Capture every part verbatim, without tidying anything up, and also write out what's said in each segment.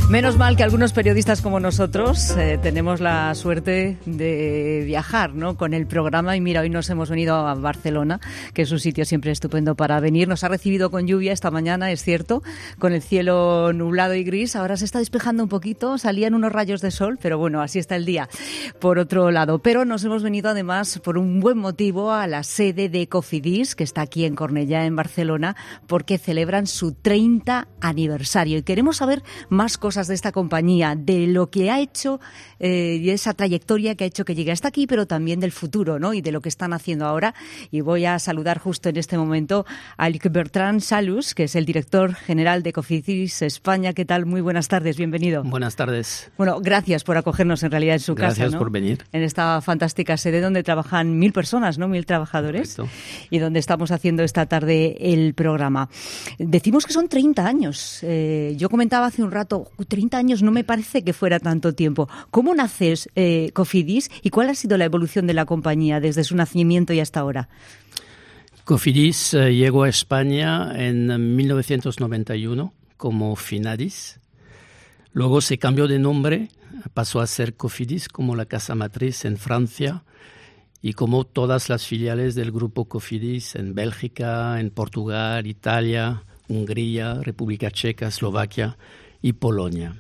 Menos mal que algunos periodistas como nosotros eh, tenemos la suerte de viajar, ¿no?, con el programa. Y mira, hoy nos hemos venido a Barcelona, que es un sitio siempre estupendo para venir. Nos ha recibido con lluvia esta mañana, es cierto, con el cielo nublado y gris. Ahora se está despejando un poquito, salían unos rayos de sol, pero bueno, así está el día, por otro lado. Pero nos hemos venido además por un buen motivo a la sede de Cofidis, que está aquí en Cornellá, en Barcelona, porque celebran su treinta aniversario. Y queremos saber más cosas de esta compañía, de lo que ha hecho eh, y esa trayectoria que ha hecho que llegue hasta aquí, pero también del futuro, ¿no?, y de lo que están haciendo ahora. Y voy a saludar justo en este momento a Luc Bertrand Salus, que es el director general de Cofidis España. ¿Qué tal? Muy buenas tardes, bienvenido. Buenas tardes. Bueno, gracias por acogernos en realidad en su gracias casa, Gracias ¿no?, por venir. En esta fantástica sede donde trabajan mil personas, ¿no?, mil trabajadores. Correcto. Y donde estamos haciendo esta tarde el programa. Decimos que son treinta años. Eh, yo comentaba hace un rato, treinta años no me parece que fuera tanto tiempo. ¿Cómo nace eh, Cofidis y cuál ha sido la evolución de la compañía desde su nacimiento y hasta ahora? Cofidis eh, llegó a España en mil novecientos noventa y uno como Finadis. Luego se cambió de nombre, pasó a ser Cofidis como la casa matriz en Francia y como todas las filiales del grupo Cofidis en Bélgica, en Portugal, Italia, Hungría, República Checa, Eslovaquia y Polonia.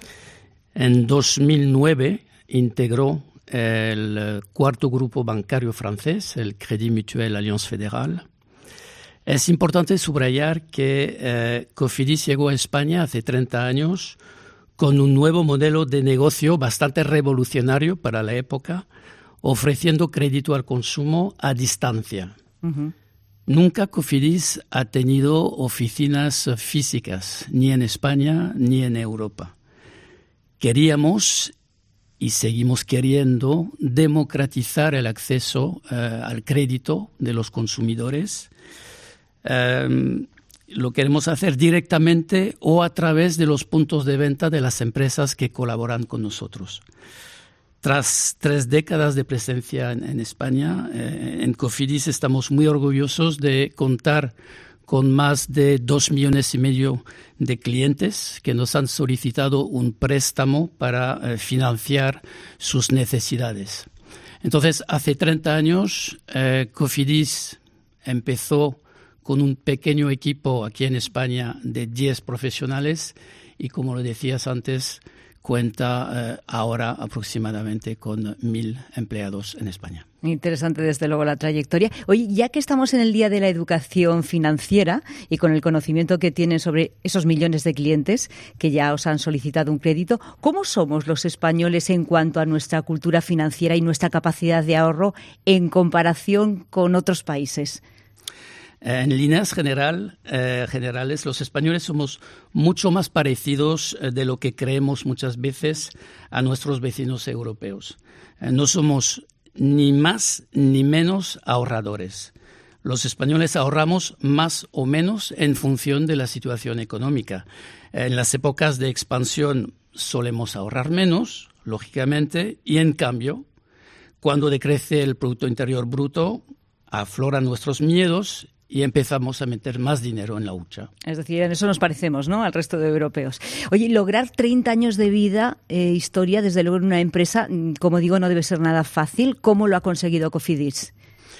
En dos mil nueve integró el cuarto grupo bancario francés, el Crédit Mutuel Alliance Fédérale. Es importante subrayar que eh, Cofidis llegó a España hace treinta años con un nuevo modelo de negocio bastante revolucionario para la época, ofreciendo crédito al consumo a distancia. Uh-huh. Nunca Cofidis ha tenido oficinas físicas, ni en España ni en Europa. Queríamos, y seguimos queriendo, democratizar el acceso uh, al crédito de los consumidores. Um, lo queremos hacer directamente o a través de los puntos de venta de las empresas que colaboran con nosotros. Tras tres décadas de presencia en, en España, eh, en Cofidis estamos muy orgullosos de contar con más de dos millones y medio de clientes que nos han solicitado un préstamo para eh, financiar sus necesidades. Entonces, hace treinta años, eh, Cofidis empezó con un pequeño equipo aquí en España de diez profesionales y, como lo decías antes, cuenta eh, ahora aproximadamente con mil empleados en España. Interesante, desde luego, la trayectoria. Oye, ya que estamos en el Día de la Educación Financiera y con el conocimiento que tienen sobre esos millones de clientes que ya os han solicitado un crédito, ¿cómo somos los españoles en cuanto a nuestra cultura financiera y nuestra capacidad de ahorro en comparación con otros países? En líneas general, eh, generales, los españoles somos mucho más parecidos eh, de lo que creemos muchas veces a nuestros vecinos europeos. Eh, no somos ni más ni menos ahorradores. Los españoles ahorramos más o menos en función de la situación económica. En las épocas de expansión solemos ahorrar menos, lógicamente, y en cambio, cuando decrece el Producto Interior Bruto, afloran nuestros miedos y empezamos a meter más dinero en la hucha. Es decir, en eso nos parecemos, ¿no?, al resto de europeos. Oye, lograr treinta años de vida, eh, historia, desde luego en una empresa, como digo, no debe ser nada fácil. ¿Cómo lo ha conseguido Cofidis?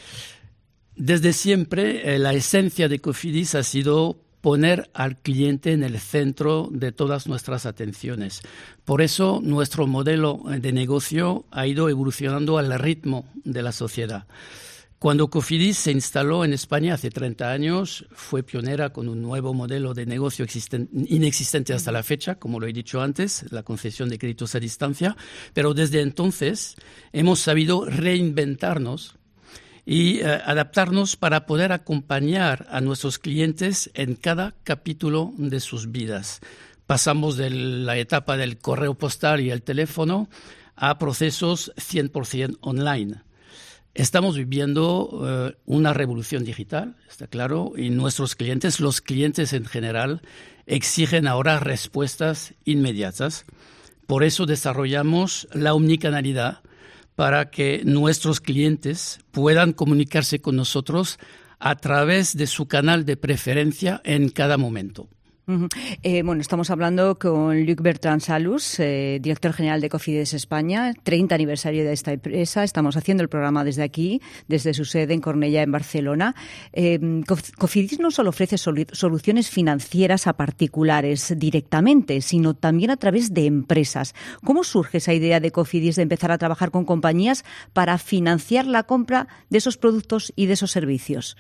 Desde siempre, eh, la esencia de Cofidis ha sido poner al cliente en el centro de todas nuestras atenciones. Por eso, nuestro modelo de negocio ha ido evolucionando al ritmo de la sociedad. Cuando Cofidis se instaló en España hace treinta años, fue pionera con un nuevo modelo de negocio inexistente hasta la fecha, como lo he dicho antes, la concesión de créditos a distancia, pero desde entonces hemos sabido reinventarnos y eh, adaptarnos para poder acompañar a nuestros clientes en cada capítulo de sus vidas. Pasamos de la etapa del correo postal y el teléfono a procesos cien por ciento online. Estamos viviendo uh, una revolución digital, está claro, y nuestros clientes, los clientes en general, exigen ahora respuestas inmediatas. Por eso desarrollamos la omnicanalidad para que nuestros clientes puedan comunicarse con nosotros a través de su canal de preferencia en cada momento. Uh-huh. Eh, bueno, estamos hablando con Luc Bertrand Salus, eh, director general de Cofidis España, treinta aniversario de esta empresa. Estamos haciendo el programa desde aquí, desde su sede en Cornellà, en Barcelona. Eh, Cofidis no solo ofrece solu- soluciones financieras a particulares directamente, sino también a través de empresas. ¿Cómo surge esa idea de Cofidis de empezar a trabajar con compañías para financiar la compra de esos productos y de esos servicios?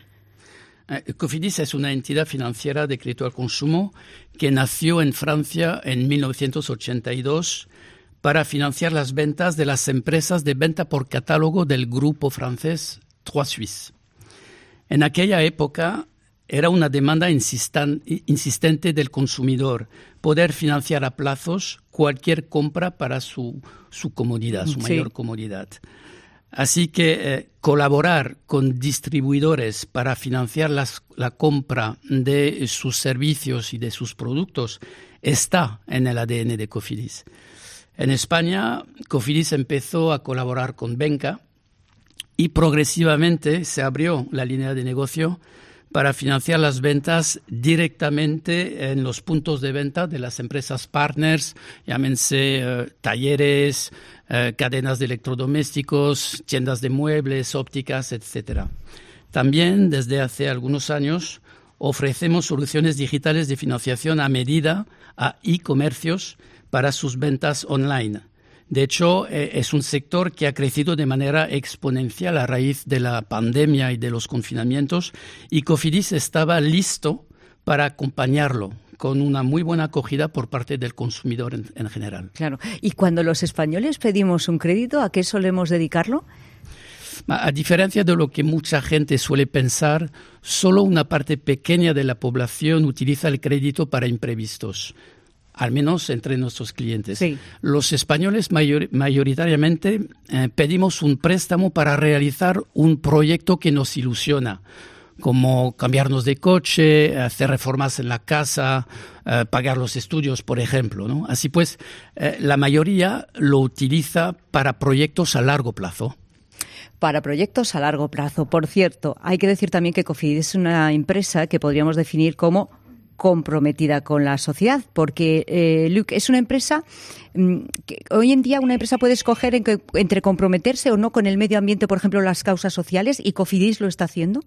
Cofidis es una entidad financiera de crédito al consumo que nació en Francia en mil novecientos ochenta y dos para financiar las ventas de las empresas de venta por catálogo del grupo francés Trois Suisses. En aquella época era una demanda insistan, insistente del consumidor poder financiar a plazos cualquier compra para su, su comodidad, su mayor sí. comodidad. Así que eh, colaborar con distribuidores para financiar las, la compra de sus servicios y de sus productos está en el A D N de Cofidis. En España, Cofidis empezó a colaborar con Venca y progresivamente se abrió la línea de negocio para financiar las ventas directamente en los puntos de venta de las empresas partners, llámense eh, talleres, eh, cadenas de electrodomésticos, tiendas de muebles, ópticas, etcétera. También, desde hace algunos años, ofrecemos soluciones digitales de financiación a medida a e-comercios para sus ventas online. De hecho, eh, es un sector que ha crecido de manera exponencial a raíz de la pandemia y de los confinamientos, y Cofidis estaba listo para acompañarlo con una muy buena acogida por parte del consumidor en, en general. Claro. Y cuando los españoles pedimos un crédito, ¿a qué solemos dedicarlo? A diferencia de lo que mucha gente suele pensar, solo una parte pequeña de la población utiliza el crédito para imprevistos. Al menos entre nuestros clientes. Sí. Los españoles mayor, mayoritariamente eh, pedimos un préstamo para realizar un proyecto que nos ilusiona, como cambiarnos de coche, hacer reformas en la casa, eh, pagar los estudios, por ejemplo, ¿no? Así pues, eh, la mayoría lo utiliza para proyectos a largo plazo. Para proyectos a largo plazo. Por cierto, hay que decir también que Cofidis es una empresa que podríamos definir como comprometida con la sociedad, porque, eh, Luc, es una empresa mmm, que hoy en día una empresa puede escoger en que, entre comprometerse o no con el medio ambiente, por ejemplo, las causas sociales, y Cofidis lo está haciendo.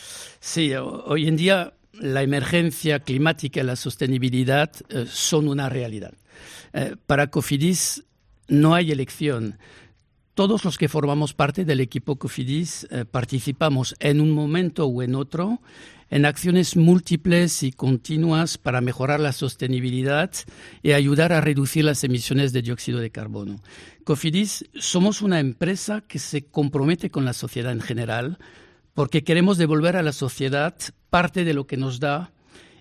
Sí, hoy en día la emergencia climática y la sostenibilidad eh, son una realidad. Eh, para Cofidis no hay elección. Todos los que formamos parte del equipo Cofidis eh, participamos en un momento o en otro en acciones múltiples y continuas para mejorar la sostenibilidad y ayudar a reducir las emisiones de dióxido de carbono. Cofidis somos una empresa que se compromete con la sociedad en general porque queremos devolver a la sociedad parte de lo que nos da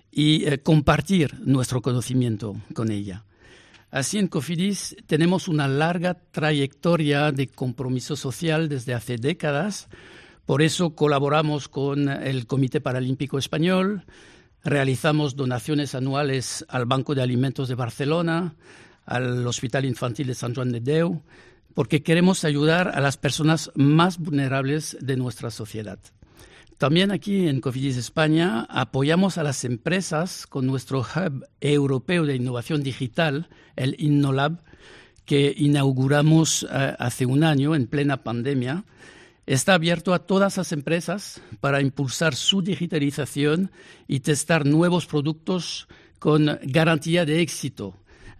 y eh, compartir nuestro conocimiento con ella. Así, en Cofidis tenemos una larga trayectoria de compromiso social desde hace décadas. Por eso colaboramos con el Comité Paralímpico Español, realizamos donaciones anuales al Banco de Alimentos de Barcelona, al Hospital Infantil de Sant Joan de Déu, porque queremos ayudar a las personas más vulnerables de nuestra sociedad. También aquí en Cofidis España apoyamos a las empresas con nuestro Hub Europeo de Innovación Digital, el InnoLab, que inauguramos uh, hace un año en plena pandemia. Está abierto a todas las empresas para impulsar su digitalización y testar nuevos productos con garantía de éxito,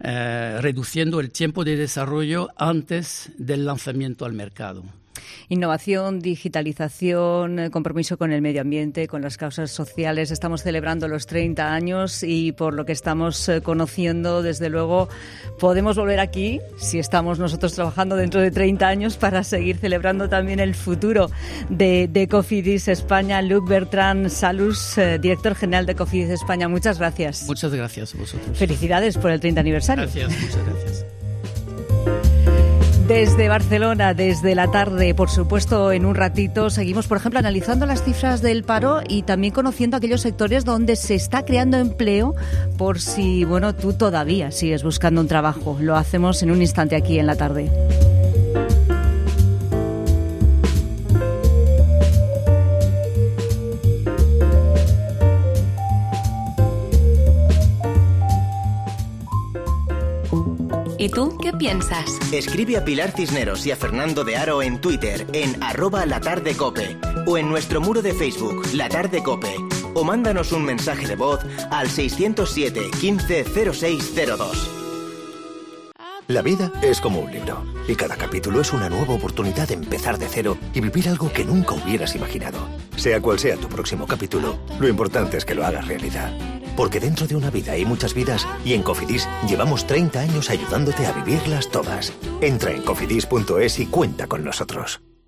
eh, reduciendo el tiempo de desarrollo antes del lanzamiento al mercado. Innovación, digitalización, compromiso con el medio ambiente, con las causas sociales. Estamos celebrando los treinta años y por lo que estamos conociendo, desde luego, podemos volver aquí si estamos nosotros trabajando dentro de treinta años para seguir celebrando también el futuro de, de Cofidis España. Luc Bertrand Salus, eh, director general de Cofidis España. Muchas gracias. Muchas gracias a vosotros. Felicidades por el treinta aniversario. Gracias, muchas gracias. Desde Barcelona, desde la tarde, por supuesto, en un ratito seguimos, por ejemplo, analizando las cifras del paro y también conociendo aquellos sectores donde se está creando empleo por si, bueno, tú todavía sigues buscando un trabajo. Lo hacemos en un instante aquí en la tarde. ¿Y tú qué piensas? Escribe a Pilar Cisneros y a Fernando de Aro en Twitter, en arroba latardecope, o en nuestro muro de Facebook, La Tarde Cope, o mándanos un mensaje de voz al seiscientos siete, quince, cero seis cero dos. La vida es como un libro, y cada capítulo es una nueva oportunidad de empezar de cero y vivir algo que nunca hubieras imaginado. Sea cual sea tu próximo capítulo, lo importante es que lo hagas realidad. Porque dentro de una vida hay muchas vidas, y en Cofidis llevamos treinta años ayudándote a vivirlas todas. Entra en cofidis punto es y cuenta con nosotros.